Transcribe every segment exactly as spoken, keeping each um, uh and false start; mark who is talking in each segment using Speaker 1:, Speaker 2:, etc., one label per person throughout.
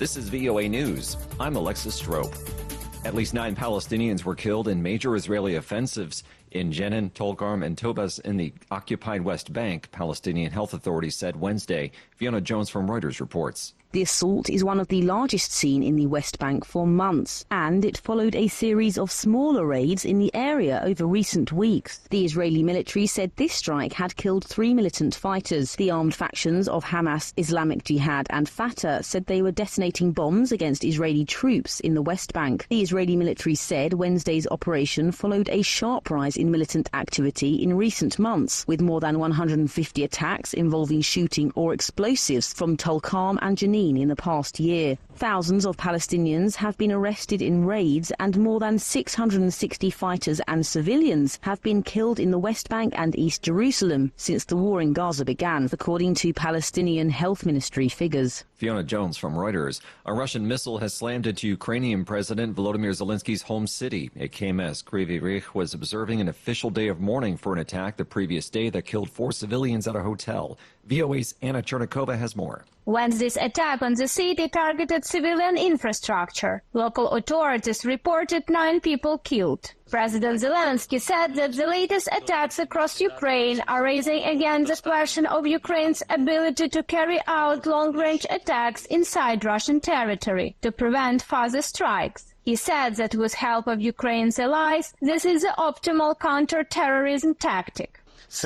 Speaker 1: This is V O A News. I'm Alexis Strope. At least nine Palestinians were killed in major Israeli offensives in Jenin, Tulkarm, and Tobas in the occupied West Bank, Palestinian health authorities said Wednesday. Fiona Jones from Reuters reports.
Speaker 2: The assault is one of the largest seen in the West Bank for months, and it followed a series of smaller raids in the area over recent weeks. The Israeli military said this strike had killed three militant fighters. The armed factions of Hamas, Islamic Jihad and Fatah said they were detonating bombs against Israeli troops in the West Bank. The Israeli military said Wednesday's operation followed a sharp rise in militant activity in recent months, with more than one hundred fifty attacks involving shooting or explosives from Tulkarm and Jenin in the past year. Thousands of Palestinians have been arrested in raids, and more than six hundred sixty fighters and civilians have been killed in the West Bank and East Jerusalem since the war in Gaza began, according to Palestinian Health Ministry figures.
Speaker 1: Fiona Jones from Reuters. A Russian missile has slammed into Ukrainian President Volodymyr Zelensky's home city. A K M S Kryvyi Rih was observing an official day of mourning for an attack the previous day that killed four civilians at a hotel. V O A's Anna Chernikova has more.
Speaker 3: Wednesday's attack on the city targeted civilian infrastructure. Local authorities reported nine people killed. President Zelensky said that the latest attacks across Ukraine are raising again the question of Ukraine's ability to carry out long-range attacks inside Russian territory to prevent further strikes. He said that with help of Ukraine's allies, this is the optimal counter-terrorism tactic.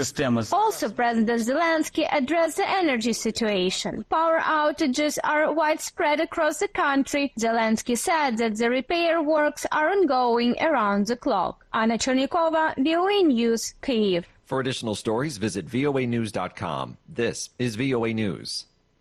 Speaker 3: Also, President Zelensky addressed the energy situation. Power outages are widespread across the country. Zelensky said that the repair works are ongoing around the clock. Anna Chernikova, V O A News, Kyiv.
Speaker 1: For additional stories, visit V O A news dot com. This is V O A News.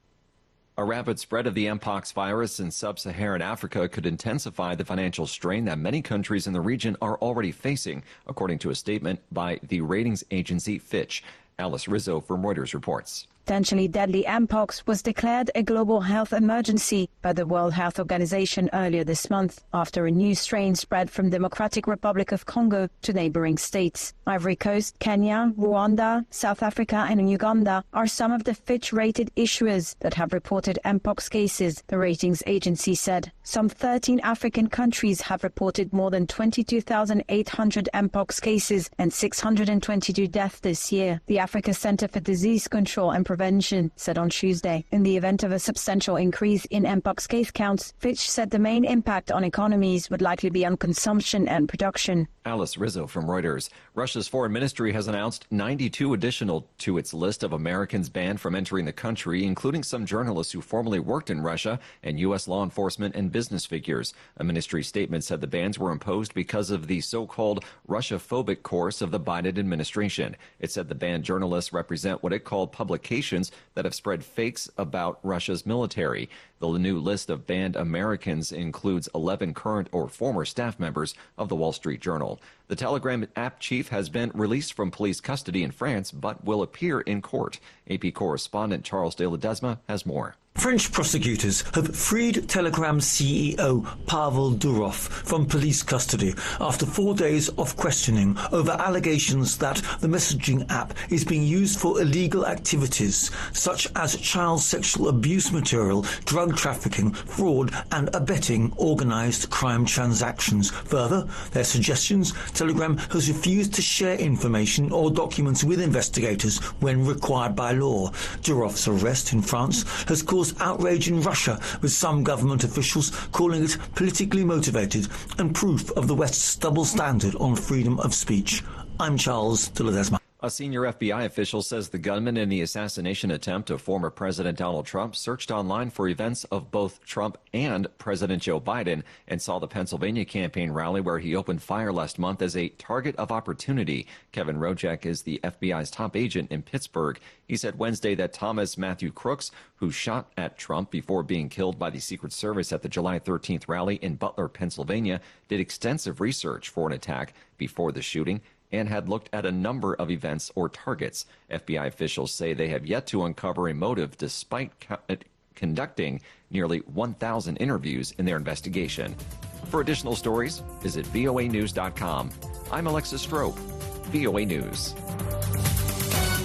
Speaker 1: A rapid spread of the Mpox virus in sub-Saharan Africa could intensify the financial strain that many countries in the region are already facing, according to a statement by the ratings agency Fitch. Alice Rizzo from Reuters reports.
Speaker 4: Potentially deadly Mpox was declared a global health emergency by the World Health Organization earlier this month after a new strain spread from Democratic Republic of Congo to neighboring states. Ivory Coast, Kenya, Rwanda, South Africa and Uganda are some of the Fitch-rated issuers that have reported Mpox cases, the ratings agency said. Some thirteen African countries have reported more than twenty-two thousand eight hundred Mpox cases and six hundred twenty-two deaths this year. The Africa Center for Disease Control and Prevention said on Tuesday. In the event of a substantial increase in Mpox case counts, Fitch said the main impact on economies would likely be on consumption and production.
Speaker 1: Alice Rizzo from Reuters. Russia's foreign ministry has announced ninety-two additional to its list of Americans banned from entering the country, including some journalists who formerly worked in Russia and U S law enforcement and business figures. A ministry statement said the bans were imposed because of the so-called Russia-phobic course of the Biden administration. It said the banned journalists represent what it called publications that have spread fakes about Russia's military. The new list of banned Americans includes eleven current or former staff members of the Wall Street Journal. The Telegram app chief has been released from police custody in France, but will appear in court. A P correspondent Charles de Ledesma has more.
Speaker 5: French prosecutors have freed Telegram C E O Pavel Durov from police custody after four days of questioning over allegations that the messaging app is being used for illegal activities such as child sexual abuse material, drug trafficking, fraud and abetting organised crime transactions. Further, their suggestions, Telegram has refused to share information or documents with investigators when required by law. Durov's arrest in France has caused outrage in Russia, with some government officials calling it politically motivated and proof of the West's double standard on freedom of speech. I'm Charles de Ledesma.
Speaker 1: A senior F B I official says the gunman in the assassination attempt of former President Donald Trump searched online for events of both Trump and President Joe Biden and saw the Pennsylvania campaign rally where he opened fire last month as a target of opportunity. Kevin Rojek is the F B I's top agent in Pittsburgh. He said Wednesday that Thomas Matthew Crooks, who shot at Trump before being killed by the Secret Service at the July thirteenth rally in Butler, Pennsylvania, did extensive research for an attack before the shooting and had looked at a number of events or targets. F B I officials say they have yet to uncover a motive despite co- conducting nearly one thousand interviews in their investigation. For additional stories, visit V O A news dot com. I'm Alexis Strope, V O A News.